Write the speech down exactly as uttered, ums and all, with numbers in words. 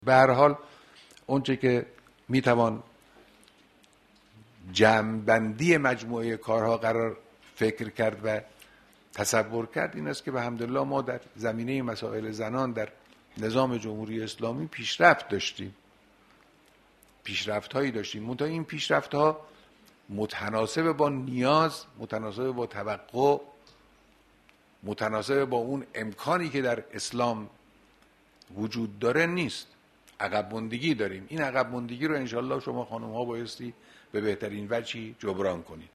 به هر حال اونچه که میتوان جمع‌بندی مجموعه کارها قرار فکر کرد و تصور کرد این است که به حمدالله ما در زمینه مسائل زنان در نظام جمهوری اسلامی پیشرفت داشتیم، پیشرفت هایی داشتیم، منتها این پیشرفت ها متناسب با نیاز، متناسب با توقع، متناسب با اون امکانی که در اسلام وجود داره نیست. عقب ماندگی داریم. این عقب ماندگی رو انشالله شما خانم ها بایستی به بهترین وجهی جبران کنید.